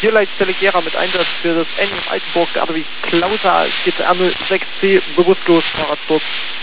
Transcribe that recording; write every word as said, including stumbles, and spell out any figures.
vier Leitstelle Gera mit Einsatz für das N Altenburg, der Adler wie Klauser, G T R null sechs C, bewusstlos, Fahrradsturz.